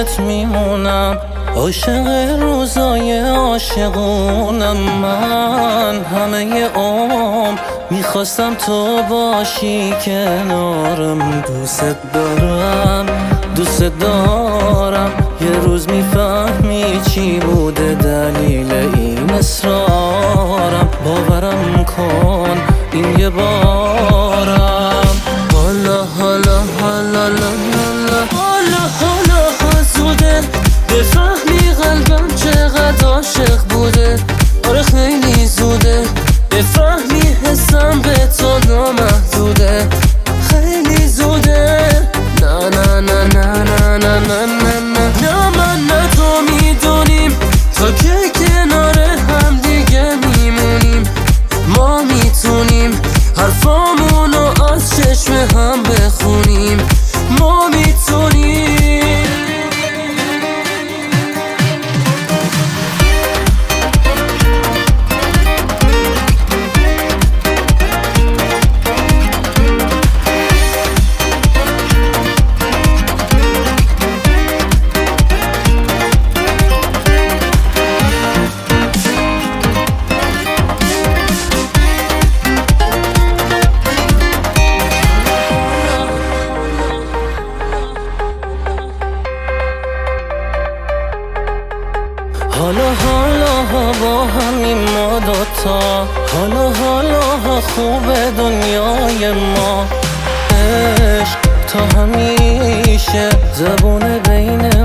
عشقت میمونم، عاشق روزای عاشقونم. من همه عمر میخواستم تو باشی کنارم. دوست دارم دوست دارم، یه روز میفهمی چی بوده دلیل این اصرارم. باورم کن این یه بارم. حالا حالا حالا حالا حالا زوده بفهمی قلبم چقدر عاشق بوده. آره خیلی زوده بفهمی حسم به تو نامحدوده. خیلی زوده نه نه نه نه نه نه نه نه نه من نه تو میدونیم تا که کنار هم دیگه میمونیم. ما میتونیم حرفامونو از چشم هم بخونیم. ما میتونیم. حالا حالا با همین ما دوتا، حالا حالا خوب دنیای ما. عشق تا همیشه زبون بین